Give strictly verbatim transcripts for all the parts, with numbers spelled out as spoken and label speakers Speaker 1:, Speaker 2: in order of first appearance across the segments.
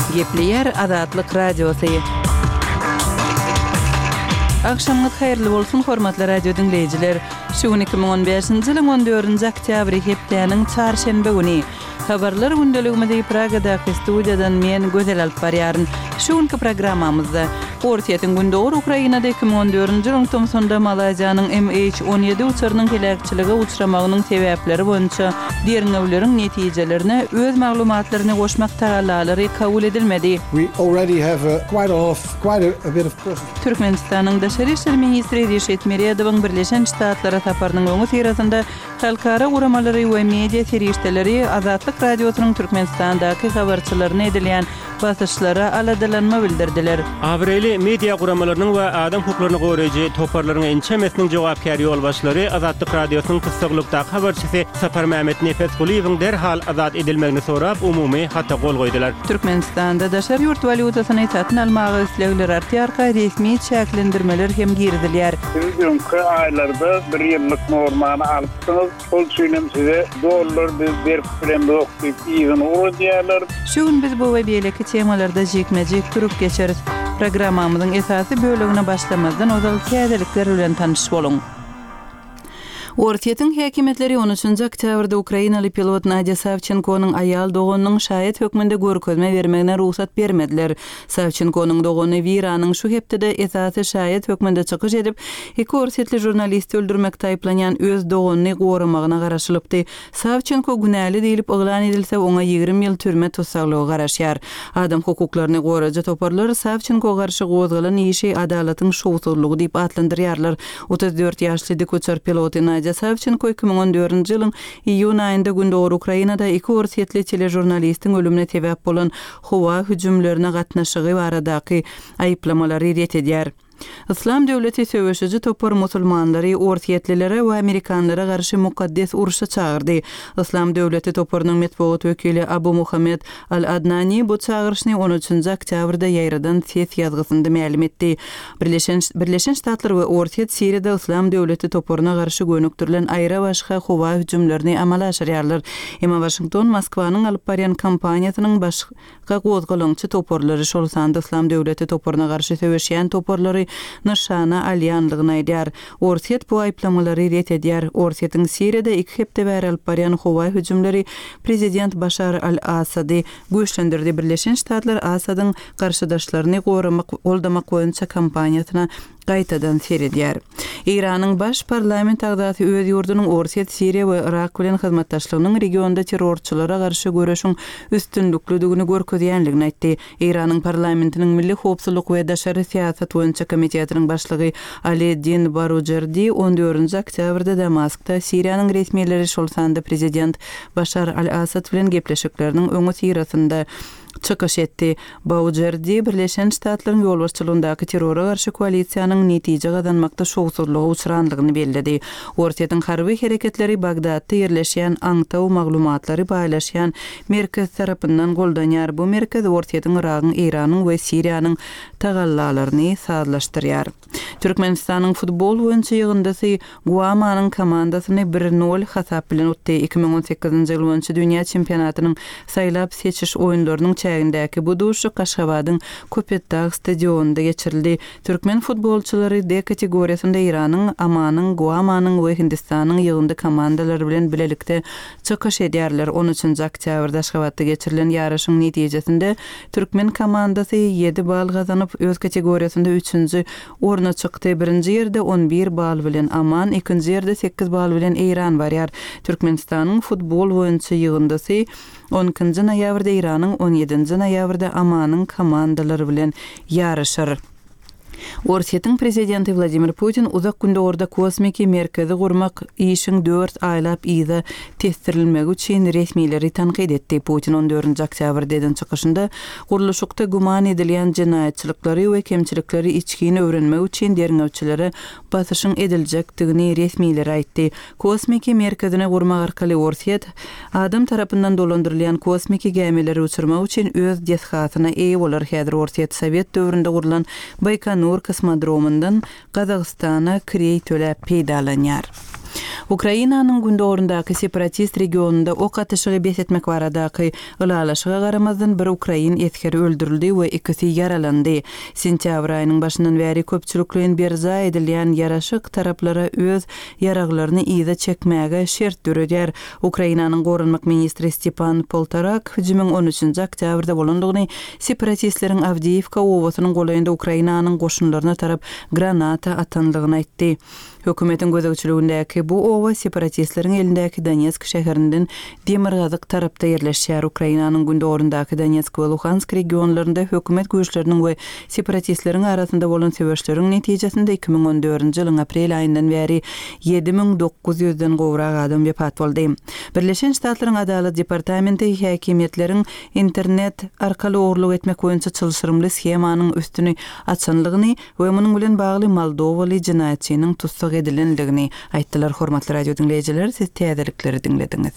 Speaker 1: Gepleyer Azatlyk Radiosu. Akşamınız hayırlı bolsun hormatly radio dinleyijiler. Şu iki ming on beşinji ýylyň on dördünji oktýabr hepdeniň çarşembe güni habarlar gündeliginde Pragadaky studiýadan men Gözel alyp barýaryn. Şuňky programmamyzda Ortiýetiň gündogur Ukrainada iki ming on dördünji ýylyň Tomsonda Malaziýanyň M H on yedi uçurynyň helakçylyga uçramagynyň sebäpleri boýunça derňewleriň netijelerine öz maglumatlaryny goşmak tagallalary kabul edilmedi.
Speaker 2: We already have a, quite a lot of, quite a, a bit of
Speaker 1: Türkmenistanyň daşary işler ministri Reşet Meredowyň Birleşen Ştatlara taparynyň öňü terasynda halkara guramalary we media terişdeleri Azatlyk Radiosynyň Türkmenistandaky habarçylaryna edilýän basyşlara aladalanma bildirdiler.
Speaker 3: Abreli media guramalarynyň we adam hukuklaryny goraýjy toparlaryň ençemesiniň jogapkary ýolbaşçylary Azatlyk Radiosynyň kıssagylykda habarçysy Sapar Mehmet Nefesguliýewiň derhal azat edilmegini sorap umumy hatta gol goýdular.
Speaker 1: Türkmenistanda daşary ýurt valyutasyny satyn almagy islegler artýar, resmi çäklendirmeler hem girdilýär.
Speaker 4: Öňkü aýlarda bir ýyllyk normany alypsyňyz, ol üçin size dollar berip bilen okuyup ýygyny urýarlar.
Speaker 1: Şuň biz bu we beýleki temalarda jekmejek turup geçeriz. Programmamyzyň esasy bölegine başlamazdan ozal kädelikler bilen tanyş boluň. Ortiýetiň häkimetleri on üçünji oktýabrda Ukrainaly pilot Nadia Savchenkonyň aýal doganynyň şahyt hökmünde görkezme bermegine ruhsat bermediler. Savchenkonyň dogany Viranyň şu hepde esasy şahyt hökmünde çykyş edip, iki orsetli jurnalisti öldürmekde aýplanýan öz doganyny goramagyna garaşylypdy. Savchenko günäli diýilip oglan edilse oňa ýygrimi ýyl türme tutsaklygy garaşýar. Adam hukuklaryny goraýjy toparlar Savchenko garşy gozgalan işi adalatyň şowsuzlygy diýip atlandyrýarlar. otuz dört ýaşly dikoçer piloty Nadia Savchenko iki ming on dördünji ýylyň iýun aýynda gündogur Ukrainada iki orsetli telejurnalistiň ölümine sebäp bolan howa hüjümlerine gatnaşygy baradaky aýyplamalary ret edýär. İslam döwleti söwüşüji topar musulmanlary, ortiýetlilere we amerikanlara garşy mukaddes uruşa çağırdy. İslam döwleti toparynyň metbuat wekili Abu Muhammed Al-Adnani bu çağırşyny on üçünji oktýabrda ýaýradan ses ýazgysynda ma'lum etdi. Birleşen Birleşen Ştatlar we Ortiýet Siriýada İslam döwleti toparyna garşy gönüktirilen aýra başga howa hüjümlerini amala aşyrýarlar. Emma Washington Moskwanyň alyp barýan kampaniýasynyň başga gozgalançy toparlary şol sanda İslam döwleti toparyna garşy söwüşýän toparlary nişana alýanlygyny aýdýar. Ortiýet bu aýplamalary ret edýär. Ortiýetiň Siriýada iki hepde bäri alyp barýan howa hüjümleri prezident Bashar al-Assady güýçlendirdi. Birleşen Ştatlar Assadyň garşydaşlaryny goramak, oldamak boýunça kampaniýasyna gaýtadan seredýär. Iranyň baş parlament agdaty öz ýurdunyň Ortiýet, Siriýa we Irak bilen hyzmatdaşlygynyň regionda terrorçylara garşy görüşiň üstünlükligini görkezýänligini aýtdy. Iranyň parlamentiniň milli howpsuzlyk we daşary siýasat boýunça komitetynyň başlygy Aliddin Barujerdi on dördünji oktýabrda Damaskda Siriýanyň resmiýetleri şol sanda prezident Bashar al-Assad bilen gepleşikleriniň öňü tirasynda çykyş etdi. Barujerdi Birleşen Ştatlaryň ýolbaşçylygyndaky terrora garşy koalisiýanyň netije gazanmakda şowsuzlyga uçrandygyny bellädi. Ortiýetiň harby hereketleri Bagdadda ýerleşýän aňtaw maglumatlary baýlaşýan merkez tarapyndan goldanýar. Bu merkez Ortiýetiň Iragyň, Iranyň we Siriýanyň tagallalaryny sazlaşdyrýar. Türkmenistanyň futbol boýunça ýygyndasy Guamanyň komandasyny bir nol hasap bilen utdy. iki ming on sekizinji ýyl boýunça dünýä çempionatynyň saýlap seçiş oýunlarynyň çägindäki bu duşy Kaşgabadyň Köpetdağ stadionunda geçirildi. Türkmen futbolçulary D kategoriýasynda Iranyň, Amanyň, Guamanyň we Hindistanyň ýygyndy komandalary bilen bilelikde çykyş edýärler. on üçünji oktýabrda Aşgabatda geçirilen ýaraşyň netijesinde Türkmen komandasy ýedi bal gazanyp öz kategoriýasynda üçünji orna çykdy. Birinji ýerde on bir bal bilen Aman, ikinji ýerde sekiz bal bilen Iran barýar. Türkmenistanyň futbol boýunça ýygyndasy on ikinji noýabrda Iranyň, on ýedinji noýabrda Amanyň komandalary bilen ýaraşar. Ortiýetiň prezidenti Vladimir Putin uzak gündogurda kosmiki merkezi gurmak işin dört aýlap ýyda testirilmegi üçin resmiýetleri tanqid etdi. Putin on dördünji oktýabrda eden çykyşynda guruluşykda guman edilýän jenaýatçylyklary we kemçilikleri içkini öwrenmek üçin derňewçilere basyşyň ediljekdigini resmiýetleri aýtdy. Kosmiki merkezine gurmak arkaly Ortiýet adam tarapyndan dolandyrylýan kosmiki gemileri uçurmak üçin öz deshatyna eýe bolar. Häzir Ortiýet Sowet döwründe gurulan Baykonur kosmodromundan Qazaqstana kirey töläp peýdalanýar. Ukrainanyň gündogorundaky separatist regionunda ok atyşygy besetmek baradaky ılalaşyga garamazdan bir Ukrain etkeri öldürildi we ikisi yaralandy. Sentýabr aýynyň başyndan bäri köpçülikliň berza edilýän yaraşyk taraplara öz yaraglaryny ýyza çekmäge şert düreder. Ukrainanyň gorunmak ministri Stepan Poltorak iki bin on üçünji oktýabrda bolandygyny separatistleriň Avdiivka owasynyň golaýynda Ukrainanyň goşunlaryna tarap granata atandygyny aýtdy. Hökümetin gözegçiligindäki bu owa separatistleriň elindäki Donetsk şäherinden demirgazyk tarapda ýerleşýär. Ukrainanyň gündogorundaky Donetsk we Luhansk regionlarynda hökümet güýçleriniň we separatistleriň arasynda bolan söwüşleriň netijesinde iki bin on dördünji ýylyň aprel aýyndan bäri ýedi miň dokuz ýüzden gowrak adam wepat boldy. Birleşen Ştatlaryň Adalet Departamenti häkimetleriň internet arkaly ogluk etmek boýunça çylşyrymly schemanyň üstüni açanlygyny we munyň bilen bagly Moldowaly jinaýatçynyň tutsak edilendigini aýtdylar. Hormatly radio dinleýijiler, siz täzelikleri dinlediňiz.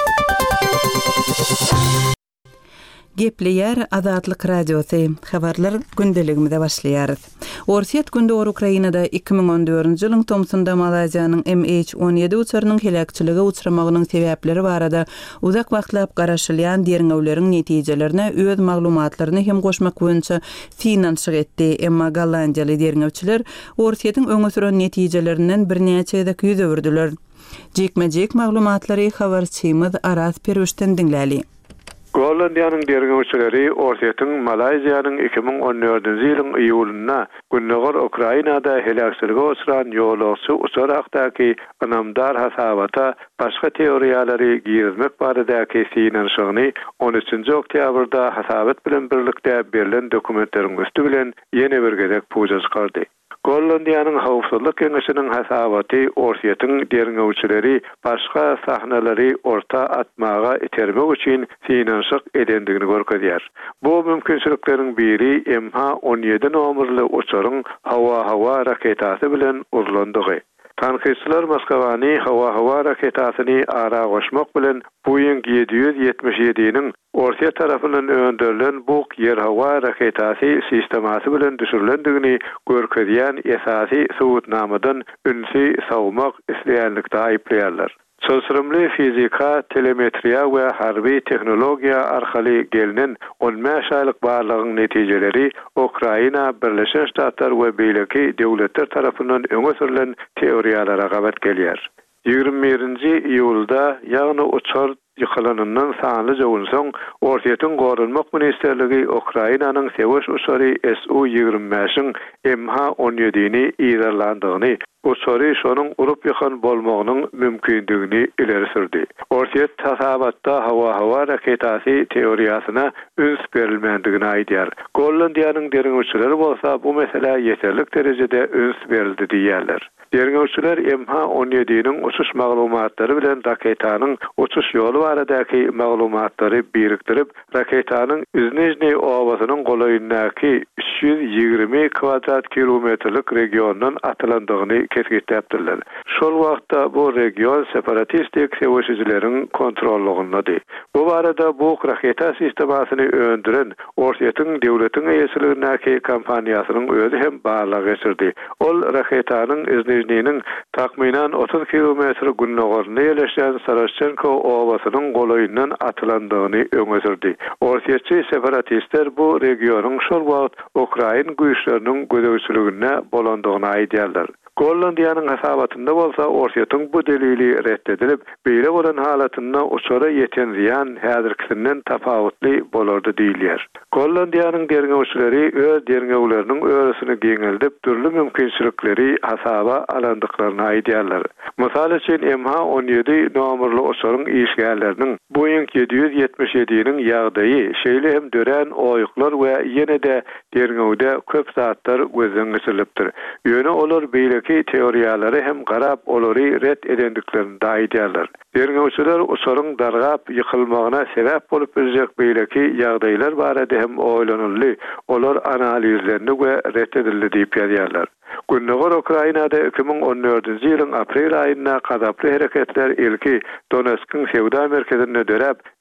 Speaker 1: Gepleýär Azatlyk Radiosy. Habarlar gündeligimizde başlaýar. Orsiýet gündogor Ukrainada iki bin on dördünji ýylyň Tomsonda Malaziýanyň M H on ýedi uçarynyň helakçylyga uçramagynyň sebäpleri barada uzak wagtlap garaşylýan derňewleriň netijelerine öz maglumatlaryny hem goşmak boýunça finansyk etdi. Emma Gollandiýaly derňewçiler Orsiýetiň öňe süren netijelerinden birnäçe ýyl ýüz öwürdiler. Jekme-jek maglumatlary habarçymyz Aras Perüşden dinläli.
Speaker 5: Gollandiýanyň derňewçileri Orsiýetiň Malaziýanyň iki bin on dördünji ýylyň iýulynda gündogor Ukrainada helakçylyga uçran ýolagçy uçarakdaky anamdar hasabata başga teoriýalary girizmek baradaky finansyny on üçünji oktýabrda hasabat bilen birlikde berilen dokumentleriň üstü bilen ýene bir gezek puja çykardy. Gollandiýanyň howpsuzlyk keňeşiniň hasabaty Orsiýetiň derňewçileri başga sahnalary orta atmaga itermek üçin finansyk edendigini görkezýär. Bu mümkinçilikleriň biri M H on ýedi nomerli uçaryň hawa-hawa raketasy bilen urlandygy. Tanqidçiler Moskowany hawa-hawa raketasyny ara goşmak bilen Boeing yedi yüz ýetmiş ýedi-niň Orsiýa tarapyndan öndürilen bu ýer-hawa raketasy sistemasy bilen düşürilendigini görkezýän esasy subutnamadan ünsi sawmak isleýänlikde aýplaýarlar. Çylşyrymly fizika, telemetriýa we harby tehnologiýa arkaly gelinen on beş aýlyk barlygyň netijeleri Ukraina, Birleşen Ştatlar we beýleki döwletler tarapyndan öňe sürilen teoriýalara gabat gelýär. ýygrimi birinji iýulda ýagny uçar ýykylanyndan sanly jogun soň Orsiýetiň gorunmak ministerligi Ukrainanyň sewiş uçary S U ýygrimi beş-iň M H on ýedi-ni ýerlandygyny, uçary şonuň urup ýykan bolmagynyň mümkindigini ileri sürdi. Orsiýet hasabatda hawa-hawa raketasy teoriýasyna üns berilmendigini aýdýar. Gollandiýanyň derňewçileri bolsa bu mesele ýeterlik derejede üns berildi diýerler. Derňewçiler M H on ýedi-niň uçuş maglumatlary bilen raketanyň uçuş ýoly baradaky maglumatlary birikdirip, raketanyň Iznijny owasynyň golaýyndaky üç yüz ýygrimi kvadrat kilometrlik regiondan atylandygyny kesgitläpdirler. Şol wagtda bu region separatistik sewişçileriň kontrollugyndady. Bu barada bu raketa sistemasyny öndüren Orsiýetiň döwletiň eýesiligindäki kompaniýasynyň özü hem barlyk geçirdi. Ol raketanyň Iznijnyň takminan otuz kilometr günnogoruny ýerleşen Sarashchenko owasynyň golaýyndan atylandygyny öňe sürdi. Orsiýetçi separatistler bu regionyň şol wagt Ukrain güýçleriniň gözegçiligine bolandygyny aýdýarlar. Gollandiýanyň hasabatynda bolsa Orsiýetiň bu delili reddedilip, beýle bolan halatynda uçara ýeten ziýan häzirkisinden tapawutly bolardy diýilýär. Gollandiýanyň derňewçileri öz derňewleriniň öresini geňeldip, türlü mümkinçilikleri hasaba alandyklaryny aýdýarlar. Mysal üçin M H on ýedi nomerli uçaryň işgärleriniň Boeing yedi yüz ýetmiş ýedi-niň ýagdaýy, şeýle hem dören oýuklar we ýene de derňewde köp zatlar gözden geçirilipdir. Ýöne olar beýle ki teoriýalary hem garap olary ret edendiklerini aýdýarlar. Derňewçiler uçaryň dargap ýykylmagyna sebäp bolup berjek beýleki ýagdaýlar barada hem oýlanyldy, olar analizlerini we ret edildi diýip ýazýarlar. Günnogor Ukrainada iki bin on dördünji ýylyň aprel aýynda gazaply hereketler ilki Donetskiň sewda merkezine dörep,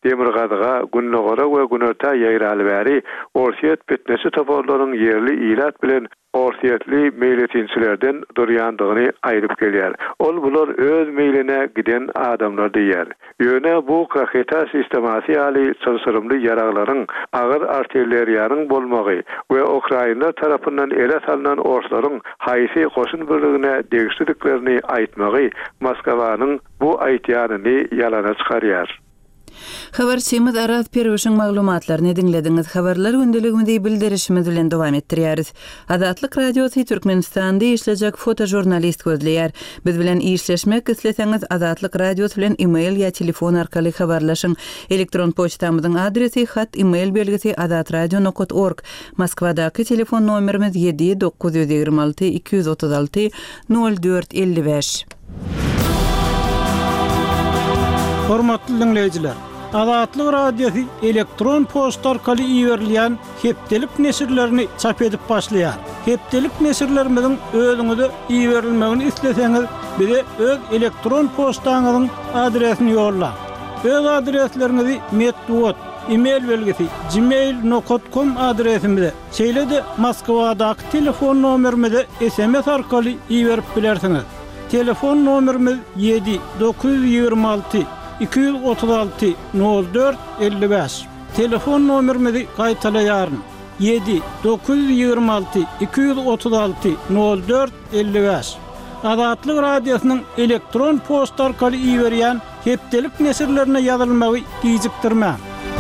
Speaker 5: Demirgadyga, Günnogora we Günörtä ýaýraly bäri orsiýet betnesi toparlaryň ýerli ilat bilen orsiýetli meýletinçilerden durýandygyny aýryp gelýär. Ol bular öz meýline giden adamlar diýär. Ýöne bu kaketa sistemasy ýaly çylsyrymly ýaraglaryň agyr artilleriýanyň bolmagy we Ukraina tarapyndan ele salynan orslaryň haýsy goşun birligine degişdiklerini aýtmagy Moskowanyň bu aýtýanyny ýalana çykarýar.
Speaker 1: Habarçymyz Araz Perwişiň maglumatlaryny dinlediňiz. Habarlar gündeliginde bildirişimiz bilen dowam etdirýäris. Azatlyk radiosy Türkmenistanda işlejek fotojurnalist gözleýär. Biz bilen işleşmek isleseňiz Azatlyk radiosy bilen e-mail ýa telefon arkaly habarlaşyň. Elektron poçtamyzyň adresi hat e-mail belgisi azatradio nokta org. Moskwadaky telefon nomerimiz yedi dokuz yüz ýygrima alty iki yüz otuz alty nol dört elli beş.
Speaker 6: Hormatly dinleyijiler, Azatlyk radiosi elektron poçta arkaly iýerilýän hepdelik nesirlerini çap edip başlaýar. Hepdelik nesirlerimiziň özüňize iýerilmegini isleseňiz, bize öz elektron poçtaňyzyň adresini ýolla. Öz adreslerinizi metduat, e-mail belgisi gmail nokta com adresimize, şeýle-de Moskwadaky telefon nomerimize S M S arkaly iýerip bilersiňiz. Telefon nomerimiz yedi dokuz yüz ýygrima alty iki yüz otuz alty nol dört elli beş. Telefon nomerimizi gaýtalaýaryn. yedi dokuz yüz ýygrima alty iki yüz otuz alty nol dört elli beş. Azatlyk radiosynyň elektron poçta arkaly iýerýän hepdelik nesirlerine ýazylmagy gijikdirmä.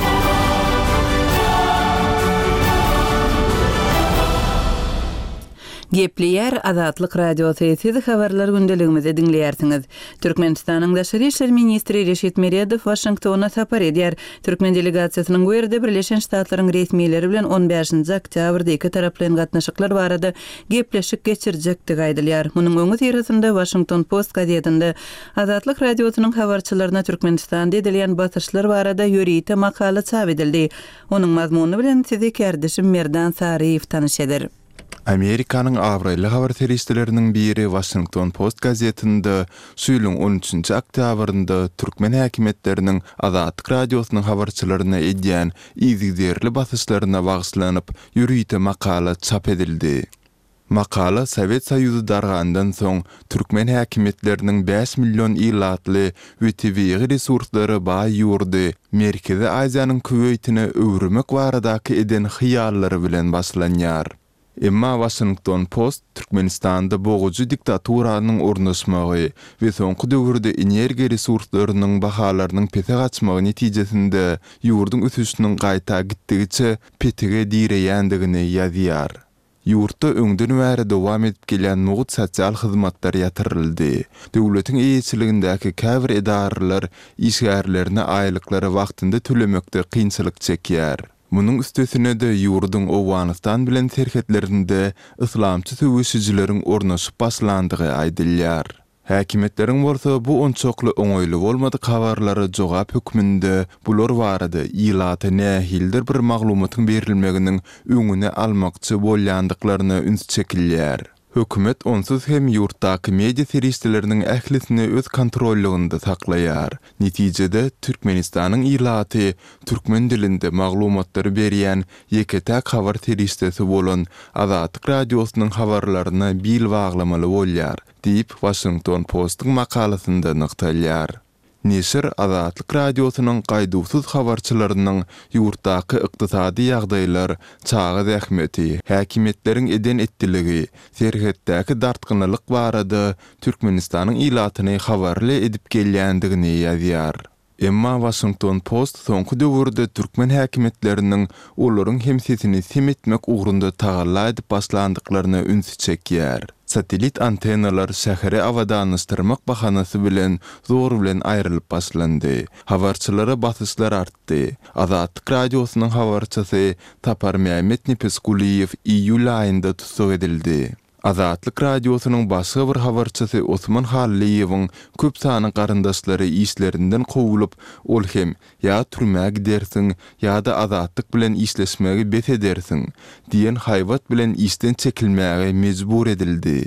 Speaker 1: Gepleýär Azatlyk radiosy siz habarlar gündeligimizi dinleýärsiňiz. Türkmenistanyň Daşary işler ministri Reşit Meredow Washingtona sapar edýär. Türkmen delegasiýasynyň bu ýerde Birleşen Ştatlaryň resmiýetleri bilen on beşinji oktýabrda iki taraplan gatnaşyklar barada gepleşik geçirjekdi gaýdylýar. Munyň öňü ýerinde Washington Post gazetinde Azatlyk radiosynyň habarçylaryna Türkmenistanda edilýän basyşlar barada ýörüýte makala çap edildi. Onuň mazmuny bilen sizi kärdişim Merdan Sariýew tanyşdyr.
Speaker 7: Amerikanyň awraýly habar teristleriniň biri Washington Post gazetinde süýlüň on üçinji oktýabrynda türkmen häkimetleriniň Azatlyk radiosynyň habarçylaryna edýän ýygyderli basyşlaryna bagyşlanyp ýürüýte makala çap edildi. Makala Sowet Soýuzy dargandan soň türkmen häkimetleriniň beş million ilatly we tebigy resurslary baý ýurdy, Merkezi Aziýanyň küweytine öwrümek baradaky eden hyýallary bilen başlanýar. Emma Washington Post Türkmenistanda boğucu diktaturanyň ornaşmagy we soňky döwürde energiýa resurslarynyň bahalarynyň pete gaçmagy netijesinde ýurdun ösüşiniň gaýta gitdigiçe petege direýändigini ýazýar. Ýurtda öňden bäri dowam edip gelýän nugut sosial hyzmatlar ýatyryldy. Döwletiň eýetçiligindäki käbir edaralar işgärlerini aýlyklary wagtynda tölemekde kynçylyk çekýär. Munun üstesine de ýurdun Owganistan bilen serhetlerinde islamçy töwüşçileriň ornaşyp başlandygy aýdylýar. Häkimetleriň bolsa bu onçokly oňoýly bolmadyk habarlary jogap hökmünde bular barada ýylaty nähildir bir maglumatyň berilmeginiň öňüne almakçy bolýandyklaryna üns çekilýär. Hökümet onsuz hem ýurtdaky media seristleriniň ählisini öz kontrolliginde saklaýar. Netijede Türkmenistanyň ýylaty türkmen dilinde maglumatlary berýän ýeketäk habar seristesi bolan Azatlyk radiosynyň habarlaryna bil baglamaly bolýar, diýip Washington Post'yň makalasynda nyktalýar. Neşir Azatlyk radiosynyň gaýdusuz habarçylarynyň ýurtdaky ykdysady ýagdaýlar, çagy zähmeti, häkimetleriň eden etdiligi, serhetdäki dartgynylyk barada Türkmenistanyň ýylatyny habarly edip gelýändigini ýazýar. Emma Washington Post soňky döwürde türkmen häkimetleriniň olaryň hemsesini semetmek ugrunda tagalla edip başlandyklaryna üns çekýär. Satelit antenalar şäheri awadanystyrmak bahanasy bilen zor bilen aýrylyp başlandy. Habarçylara basyşlar artdy. Azatlyk radiosynyň habarçysy Tapar Mehmet Nepeskuliýew iýul aýynda tutuk edildi. Azatlyk radiosynyň başga bir habarçysy Osman Halliýewiň köp sany garandaşlary işlerinden kowulyp, ol hem ýa türmäge gidersiň ýa-da azatlyk bilen işleşmegi bet edersiň diýen haýwat bilen işden çekilmäge mejbur edildi.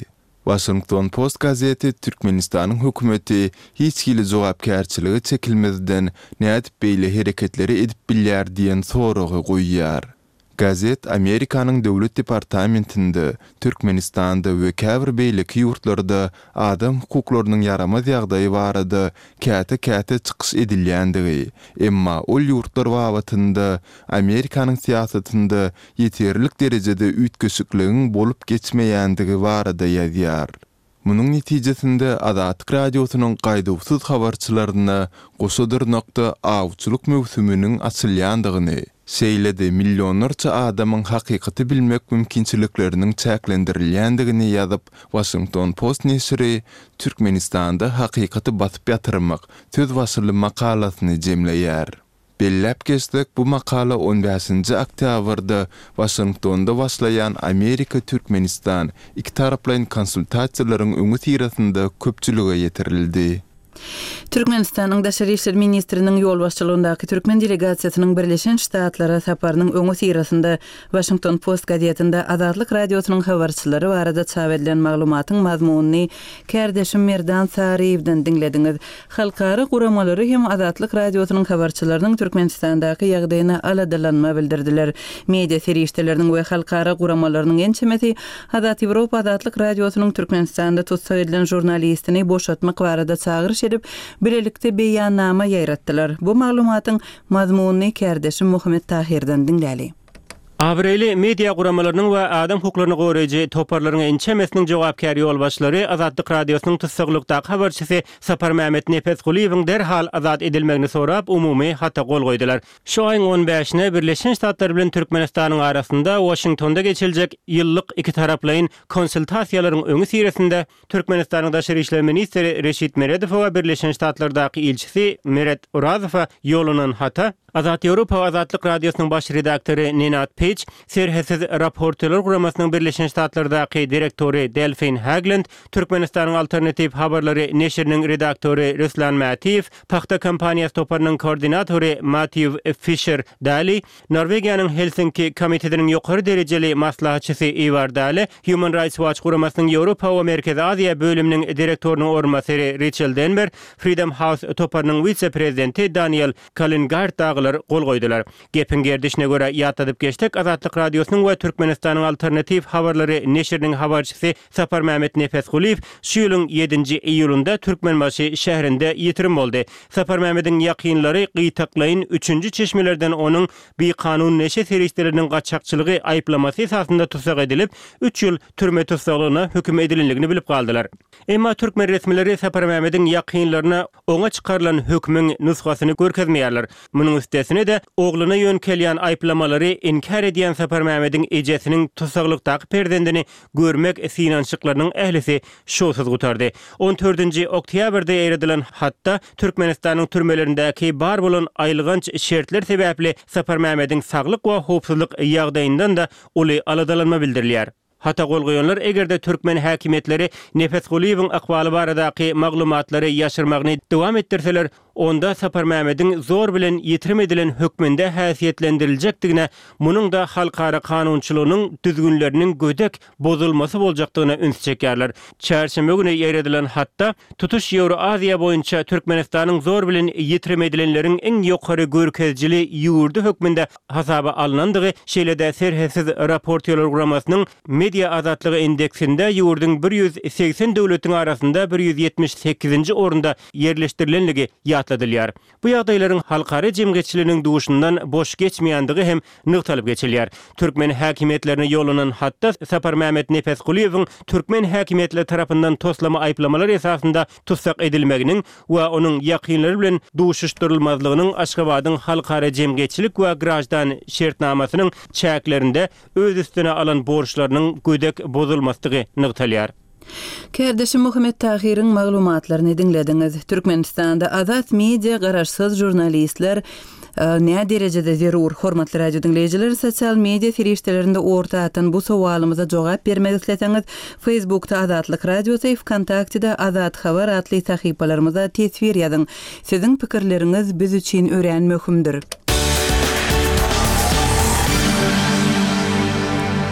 Speaker 7: Washington Post gazeti Türkmenistan'ın hökümeti hiç kili jogapkärçiligi çekilmezden nädip beýle hereketleri edip bilýär diýen soragy goýýar. Gazet Amerikanyň döwlet departamentinde Türkmenistanda we käbir beýleki ýurtlarda adam hukuklarynyň yaramaz ýagdaýy barada käte-käte çykyş edilýändigi, emma ol ýurtlar wagtynda Amerikanyň siýasatynda ýeterlik derejede üýtgeşikligiň bolup geçmeýändigi barada ýazýar. Munun netijesinde Azatlyk radiosynyň gaýdawsyz habarçylaryna goşadyrnakda mewsüminiň açylýandygyny, seýlede milyonlarça adamyň hakykaty bilmek mümkinçilikleriniň çäklendirilýändigini ýazyp Washington Post nesiri Türkmenistanda hakykaty basyp ýatyrmak söz wasly makalasyny jemleýär. Bellep geçdik, bu makala on beşinji oktýabrda Washingtonda başlayan Amerika Türkmenistan iki taraplyň konsultasiýalaryň öňü tirasynda köpçülige ýetirildi.
Speaker 1: Türkmenistanyň Daşary işler ministriniň ýol başçylygyndaky Türkmen delegasiýasynyň Birleşen Ştatlara saparynyň öňü tirasynda Washington Post gazetinde Azatlyk radiosynyň habarçylary barada çap edilen maglumatyň mazmunyny kärdeşim Merdan Sariýewden dinlediňiz. Halkara guramalary hem Azatlyk radiosynyň habarçylarynyň Türkmenistandaky ýagdaýyna aladalanma bildirdiler. Media serişdeleriniň we halkara guramalarynyň ençemeti Azat Ýewropa Azatlyk radiosynyň Türkmenistanda tutsak edilen jurnalistini boşatmak barada çağırış edip bilelikde beýannama ýaýratdylar. Bu maglumatyň mazmunyny kärdeşim Muhammed Tahirden dinläli.
Speaker 3: Abreli media guramalarynyň we adam hukuklaryny goraýjy toparlaryň ençemesiniň jogapkary ýolbaşçylary Azatlyk radiosynyň tutsaklykdaky habarçysy Sapar Mehmet Nepesguliýewiň derhal azat edilmegini sorap umumy hata gol goýdular. Şu aýyň on beşine Birleşen Ştatlar bilen Türkmenistanyň arasynda Washingtonda geçiljek ýyllyk iki taraplyň konsultasiýalaryň öňü siresinde Türkmenistanyň Daşary işler ministri Reşit Meredow we Birleşen Ştatlardaky ilçisi Meret Urazow ýolunyň hata Azat Ýewropa Azatlyk radiosynyň baş redaktory Nenad Page, serhesiz raportörler guramasynyň Birleşen Ştatlardaky direktori Delfin Hagland, Türkmenistanyň alternativ habarlary neşriniň redaktory Ruslan Matiyev, Paxta kampaniýasy toparynyň koordinatory Matthew Fisher Daly, Norwegiýanyň Helsinki komitetiniň ýokary derejeli maslahatçysy Ivar Daly, Human Rights Watch guramasynyň Ýewropa we Merkezi Aziýa bölüminiň direktorynyň ornamasyry Rachel Denver, Freedom House toparynyň vice-prezidenti Daniel Kalingard gol goýdular. Gepin gerdişine göre ýatadyp geçdik. Azatlyk radiosynyň we Türkmenistanyň alternativ habarlary neşriniň habarçysy Sapar Mehmet Nepesguliýew şu ýylyň ýedinji iýulynda Türkmenbaşy şäherinde ýetirim boldy. Sapar Mehmetiň ýakynlary gytaklaýyn üçünji çeşmelerden onuň bir kanun neşe serişleriniň gaçakçylygy aýplamasy esasında tutsak edilip üç ýyl türme tutsaklygyna höküm edilenligini bilip galdylar. Emma Türkmen resmileri Sapar Mehmetiň ýakynlaryna oňa çykarylan hökmüň nusgasyny görkezmeýärler. Munyň üstesine de oglyna ýönkelýän aýplamalary inkar edýän Sapar Mehmetiň ejesiniň tutsaklykdaky perdendini görmek synançyklarynyň ählisi şowsuz gutardy. on dördünji oktýabrda ýeredilen hatda Türkmenistanyň türmelerindäki bar bolan aýlygynç şertler sebäpli Sapar Mehmetiň saglyk we howpsuzlyk ýagdaýyndan da uly aladalanma bildirilýär. Hata gol goýanlar egerde Türkmen häkimetleri Nepesguliýewiň akwaly baradaky maglumatlary ýaşyrmagyny dowam etdirseler, onda Sapar Mehmetiň zor bilen ýetirim edilen hökmünde häsiýetlendiriljekdigine, munyň da halkara kanunçylygynyň düzgünleriniň gödek bozulmasy boljakdygyna üns çekýärler. Çärşembe güni ýeredilen hatda tutuş Ýewroaziýa boýunça Türkmenistanyň zor bilen ýetirim edilenleriň eň ýokary görkezjili ýurdu hökmünde hasaba alınandygy şeýlede serhesiz raportörler guramasynyň media azatlygy indeksinde ýurdun bir ýüz seksen döwletiň arasynda bir ýüz ýetmiş sekizinji orunda ýerleşdirilenligi ýatladylýar. Bu ýagdaýlaryň halkara jemgyýetçiliginiň duşundan boş geçmeýändigi hem nyktalyp geçilýär. Türkmen häkimetlerini ýolunan hatda Sapar Mehmet Nepesguliýewiň Türkmen häkimetleri tarapyndan toslama aýplamalar esasında tutsak edilmeginiň we onuň ýakynlary bilen duşuşdurulmazlygynyň Aşgabatyň halkara jemgyýetçilik we grajdan şertnamasynyň çäklerinde öz üstüne alan borçlarynyň gödek bozulmaslygy nyktalýar.
Speaker 1: Kärdeşim Muhammed Tahir'in maglumatlaryny dinlediňiz. Türkmenistanda azat media garaşsyz jurnalistler näme derejede zerur? Hormatly radio dinleyijiler, sosial media serişdelerinde orta atan bu sowalymyza jogap bermek isleseňiz, Facebook'ta Azatlyk radiosy, Kontaktda Azat habar atly sahypalarymyza tesvir ýazyň. Siziň pikirleriňiz biz üçin ören möhümdir.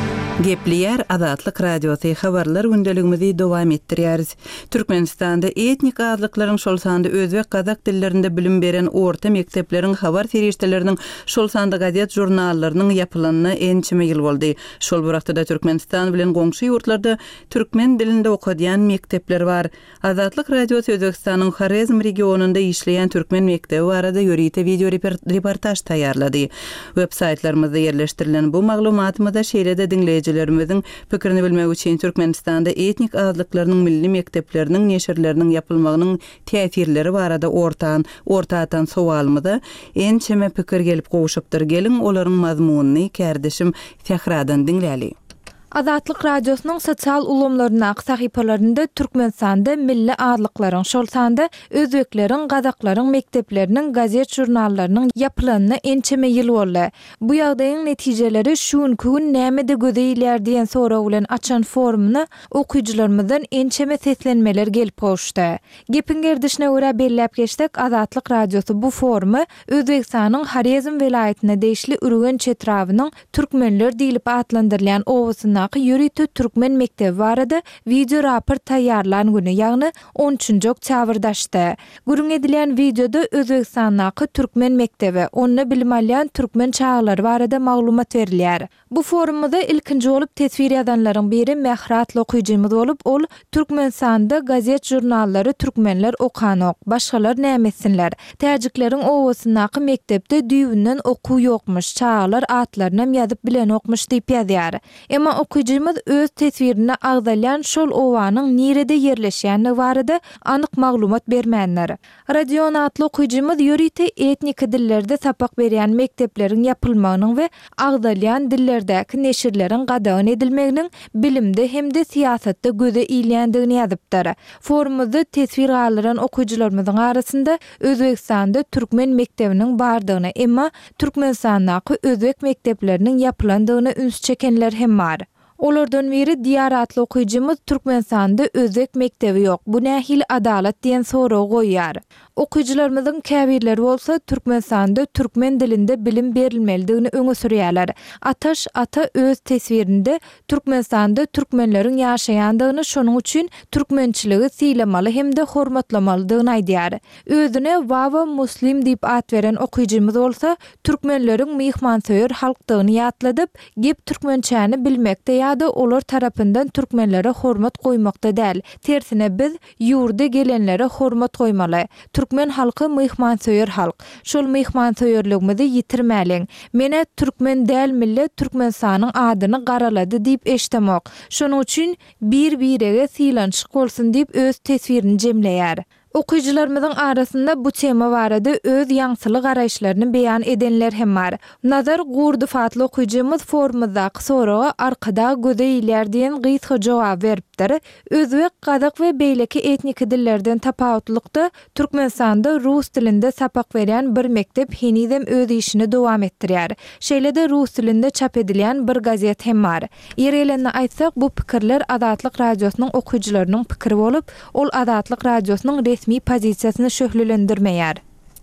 Speaker 1: Gepliyer Azatlyk Radiosu habarlar gündeligimizi dowam etdirýäris. Türkmenistanda etnik azlyklaryň şol sanda özbek kazak dillerinde bilim beren orta mektepleriň habar serişdeleriniň şol sanda gazet jurnallarynyň yapylanyna ençime ýyl boldy. Şol wagtda Türkmenistan bilen goňşy ýurtlarda türkmen dilinde okadyan mektepler bar. Azatlyk Radiosu Özbekistanyň Xarezm regionunda işleýän türkmen mektebi barada ýörite video reportaj taýýarlady. Websaytlarymyzda ýerleşdirilen bu maglumatymyzda şeýlede dinleýär lerimizin pikirini bilmek üçin Türkmenistanda etnik azlyklarynyň milli mektepleriniň neşirleriniň yapylmagynyň täsirleri barada ortan ortadan sowalymyda ençeme pikir gelip gowuşupdyr. Gelin olaryň mazmunyny kärdeşim Fahradan dinläli.
Speaker 8: Azatlyk Radiosynyň sosial ulamlaryna sahypalarynda Türkmenistanda milli adlyklaryň şol sanda özbekleriň, gazaklaryň mekdepleriniň gazet jurnallarynyň yapylanyna ençeme ýyl boldy. Bu ýagdaýyň netijeleri şuňky gün näme-de gözeýler diýen soraw bilen açan forumyny okuwçylarymyzdan ençeme seslenmeler gelip goşdy. Gepin gerdişine görä belläp geçdik, Azatlyk Radiosu bu forumy Özbekistanyň Xarezm welaýatyna deýişli Ürgen çetrawynyň türkmenler diýilip atlandyrylýan owasyna Ýörite Türkmen mektebi barada video raport taýýarlan güni, ýagny on üçinji oktýabrdaşdy. Gürün edilen videoda Özbekistanyň Türkmen mektebi, ony bilim alýan türkmen çağlary barada maglumat berilýär. Bu forumda ilkinji bolup tesvir edenleriň biri Mehrat okuwjymyz bolup, ol Türkmenistanda gazet jurnallary türkmenler okanok, başgalar nämesinler. Täjikleriň owasynaky mektepde düýünden okuw ýokmuş, çağlar atlaryna ýazyp bilen okmuş diýip ýazýar. Emma okuwjymyz öz tesvirini agdalyan şol owanyň nirede ýerleşýäni barada anyk maglumat bermänler. Radio atly okuwjymyz ýörite etnik dillerde sapak berýän mektepleriň yapylmagynyň we agdalyan dillerdäki neşirleriň gadagan edilmeginiň bilimde hemde siýasatda göze ilýändigini ýazypdyr. Forumda tesvir alyran okuwçylarymyzyň arasynda Özbekistanda türkmen mektebiniň bardygyny, emma Türkmenistanyň özbek mektepleriniň yapylandygyna üns çekenler hem bar. Olardan biri diğer atlı okuwjymyz Türkmenistanda özbek mektebi ýok. Bu nähil adalet diýen soraw goýýar. Okuwçylarymyzyň käbirleri bolsa Türkmenistanda türkmen dilinde bilim berilmelidigini öňe sürýärler. Ataş ata öz tesvirinde Türkmenistanda türkmenleriň ýaşaýandygyny, şonuň üçin türkmençiligi siýlemaly hemde hormatlamalydygyny aýdýar. Özüne Wawa Muslim diýip at beren okuwjymyz bolsa türkmenleriň myhmansoýer halkdygyny ýatladyp, gep türkmençäni bilmekde ýa-da olar tarapyndan türkmenlere hormat goýmakda däl. Tersine biz ýurda gelenlere hormat goýmaly. Türkmen halky myhmansoýer halk. Şol myhmansoýerligimizi ýitirmäliň. Mene türkmen däl millet Türkmenistanyň adyny garalady diýip eşdemek. Şonuň üçin bir-birege siýlanşyk bolsun diýip öz tesvirini jemleýär. Okuwçylarymyzyň arasynda bu tema barada öz ýaňsyly garaýşlaryny beýan edenler hem bar. Nazar Gurdu fatly okuwjymyz forumdaky soraga arkada gözeýler diýen gysga jogap beripdir. Özbek, kazak we beýleki etnik dillerden tapawutlykda Türkmenistanda rus dilinde sapak berýän bir mektep henizem öz işini dowam etdirýär. Şeýlede rus dilinde çap edilýän bir gazet hem bar. Ýerelenne aýtsak, bu pikirler Azatlyk Radiosynyň okuwçylarynyň pikiri bolup, ol Azatlyk Radiosynyň resmi pozisiýasyny şöhlendirmeýär.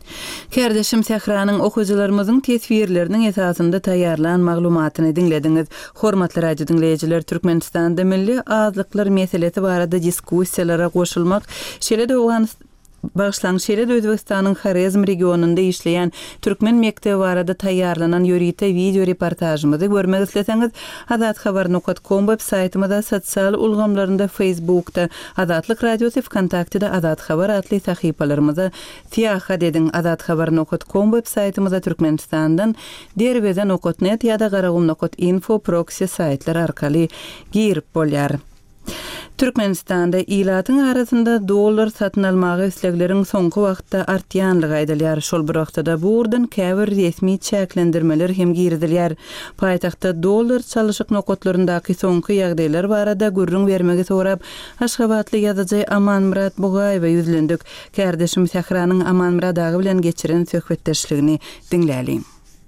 Speaker 1: Kärdeşim Sahranyň okuwçylarymyzyň tesvirleriniň esasynda taýýarlan maglumatyny dinlediňiz. Hormatly radio dinleýijiler, Türkmenistanda milli azlyklar meselesi barada diskussiýalara goşulmak, şeýle dowgan Başlangıç şeýle Özbekistanyň Xarezm regionunda işleýän türkmen mektebi barada taýýarlanan ýörite video reportajymyzy görmek isleseňiz, azat habar nokta com websaytymyzda, sosial ulgamlarynda, Facebookda, Azatlyk Radiosu Kontaktda Azat Habar atly sahypalarymyza tiýahat ediň. azat habar nokta com websaytymyzda Türkmenistandan derbeden nokta net ýa-da garagum nokta info proxy saytlar arkaly girip bolýar. Türkmenistanda ilatyň arasynda dollar satyn almagy islegleriň soňky wagtda artýanlygy aýdylýar. Şol bir wagtda bu urdan käbir resmi çäklendirmeler hem girdilýär. Paýtagtda dollar çalyşyk nokatlaryndaky soňky ýagdaýlar barada gürrüň bermegi sorap, Aşgabatly ýazyjy Amanmurat Bugaýewa ýüzlendik. Kärdeşim Sahranyň Amanmurat agy bilen geçiren söhbetdeşligini dinläli.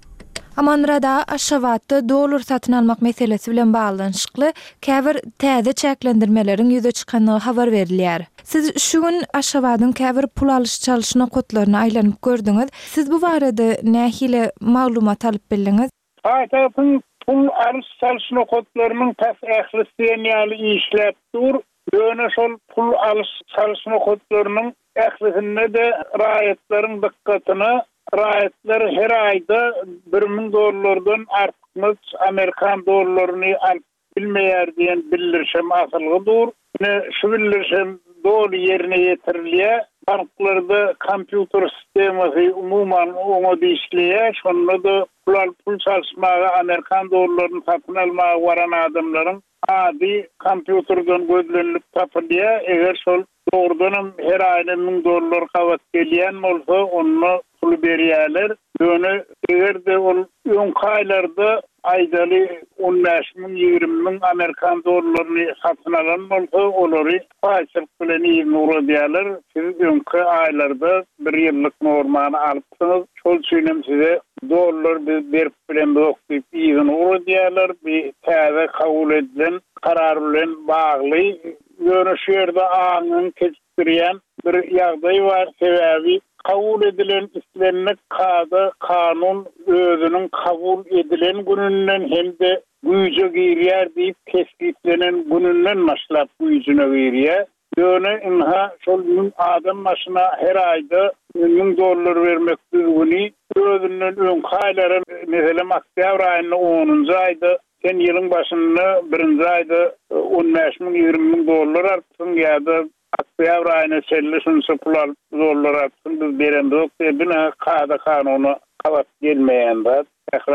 Speaker 8: Amanrada Aşgabatda dolar satyn almak meselesi bilen baglanşykly käbir täze çäklendirmeleriň ýüze çykanyny habar berilýär. Siz şu gün Aşgabatyň käbir pul alyş çalyş nokatlaryna aýlanyp gördüňiz. Siz bu barada nähile maglumat alyp bildiňiz?
Speaker 4: Hayatın pul alış salışını kodlarının tas ählisiyeni işläp dur. Döne şol pul alış salışını kodlarının ählisinde de raýatlaryň dikkatyny raýatlar her aýda bir ming dollardan artmaz Amerikan dollaryny alyp bilmeýär diýen bildirşem asylgydyr. Şu bildirşem doğru yerine yetirilýär. Banklarda kompüter sistemasy umuman oňa işleýär. Şonda da pul pul çalşmagy Amerikan dollaryny satyn almagy waran adamlaryň adi kompüterden gözlenip tapylýar. Eger şol doğrudan her aýda ming dollar kawat gelýän bolsa, onu pul berýärler. Döne eger de ol öňkaýlarda aydaly on beş ming ýygrimi ming Amerikan dollaryny satyn alan bolsa, olary faýsyk bilen ýygrimi euro diýerler. Siz öňki aýlarda bir ýyllyk normany alypsyňyz, şol üçin size dollar berip bilen yok diýip ýygrimi euro diýerler. Bir täze kabul edilen karar bilen bagly ýöneşýärde anyň keçirýän bir ýagdaý bar. Sebäbi kabul edilen islenmek kada kanun özünün kabul edilen gününden hem de güýje girýär diýip tespitlenen gününden başlap güýjüne girýär. Döne inha şol adam başına her aýda ming dollar vermek düzgünü özünden öňkaýlary meselem oktyabr aýynyň onunjy aýda sen ýylyň başynda birinji aýda on beş ming ýygrimi ming dollar artsyň ýa-da oktyabr aýyna çelleşinçe pular dollar artsyn biz berendok diýip kada kanuny kawat gelmeýän zat.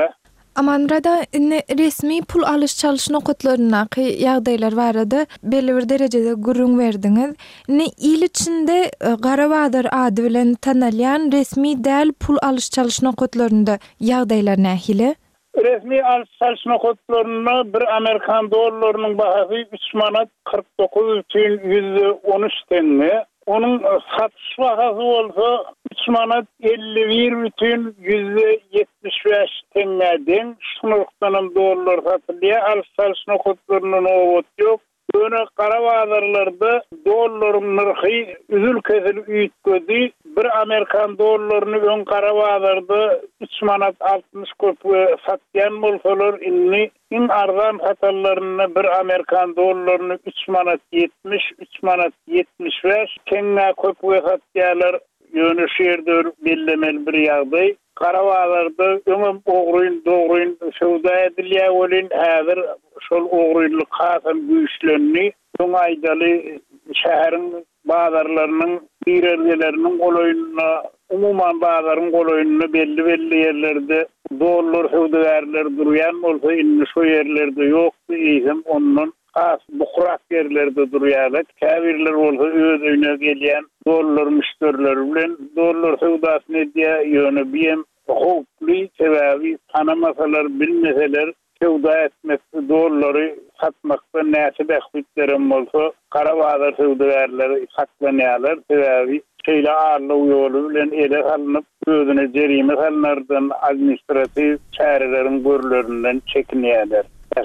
Speaker 8: Amanrada resmi pul alış çalyşyny okutlaryna ýagdaýlar barada belli bir derejede gurrun berdiňiz. Ne il içinde Garabadyr ady bilen tanalýan resmi däl pul alış çalyşyny okutlarynda ýagdaýlar nähili?
Speaker 4: Resmi alış çalyşyny okutlaryna bir Amerikan dollarynyň bahasy üç manat kırk dokuz bin yüz on üç tenge. Onun satış bahasy bolsa üç manat elli bir bin yüz yetmiş beş tengeden şunlukdan dollar satılýar. Alış çalyşyny okutlarynyň owat ýok. Döne Garabadarlarda dollaryň narhy üzül kesil üýtgedi. Bir Amerikan dollaryny ön Garabadarda üç manat altmış köpüge satýan bolsalar, inni in arzan satarlaryny bir Amerikan dollaryny üç manat yetmiş, üç manat yetmiş beş kenge köpüge satýarlar. Ýöneşýärdir bellemel bir ýagdaý. Garabalarda öňem ogruýyn, dogruýyn şowda edilýär bolan häzir şol ogruýluk hasam güýçlenni soň aýdaly şäheriň bazarlarynyň birerleriniň goloýunyna umuman bazaryň goloýunyna belli belli ýerlerde dollar howdagarlar durýan bolsa inni şo ýerlerde ýokdy eýsem ondan has bukurak yerlerde durýarlar. Käbirler bolsa öz öýüne gelýän dollar müşterileri bilen dollar howdasyny diýe ýöne biýem howply sebäbi tanamasalar bilmeseler howda etmekde dollary satmakda näçe bähbitlerim bolsa Garabadyr howdagarlary saklanýarlar. Sebäbi şeýle arlyk ýolu bilen ele alınıp özüne jerime salnardan administrativ çärelerin görlerinden çekinýärler.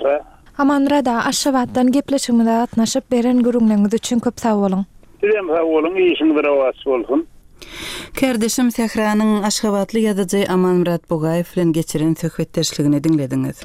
Speaker 8: Amanrada Aşgabatdan gepleşigimde atnaşyp beren gürüňleriniz üçin köp sag bolun.
Speaker 4: Sizem sag bolun, işiniz rahat bolsun.
Speaker 1: Kerdeşim Sehranyň Aşgabatly ýazyjy Amanmurat Bogaýew bilen geçiren söhbetdeşligini dinlediňiz.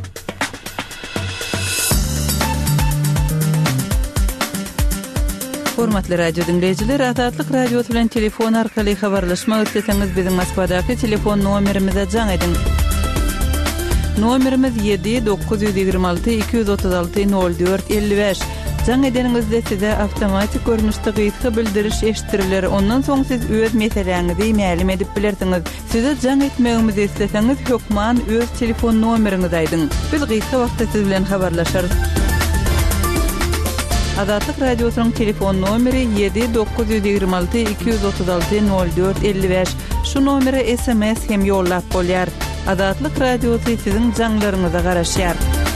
Speaker 1: Hormatly radio dinleýijiler, Azatlyk radio bilen telefon arkaly habarlaşmak isleseňiz biziň Moskwadaky telefon nomerimize jaň edin. Nomerimiz yedi dokuz yüz ýygrimi alty iki yüz otuz alty nol dört elli beş. Jaň edeningizde size awtomatik görnüşde gyýtgy bildiriş eşitdiler. Ondan soň siz öz meseleňizi ma'lum edip bilersiňiz. Size jaň etmegimizi isleseňiz hökman öz telefon nomeriňizi aýdyň. Biz gyýtgy wagtda siz bilen habarlaşarys. Azatlyk radiosynyň telefon nomeri yedi dokuz yüz ýygrimi alty iki yüz otuz alty nol dört elli beş. Şu nomere S M S hem ýollap bolýar. Azatlyk radiosy siziň jaňlaryňyza garaşýar.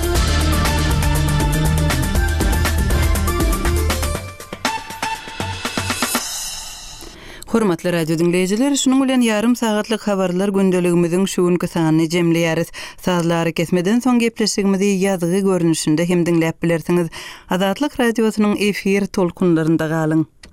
Speaker 1: Hormatly radio dinleýijiler, şunuň bilen ýarym sagatlyk habarlar gündeligimiziň şu günkü sanyny jemleýäris. Sazlary kesmeden soň gepleşigimizi ýazgy görnüşinde hem dinläp bilersiňiz. Azatlyk radiosynyň efir tolkunlarynda galyň.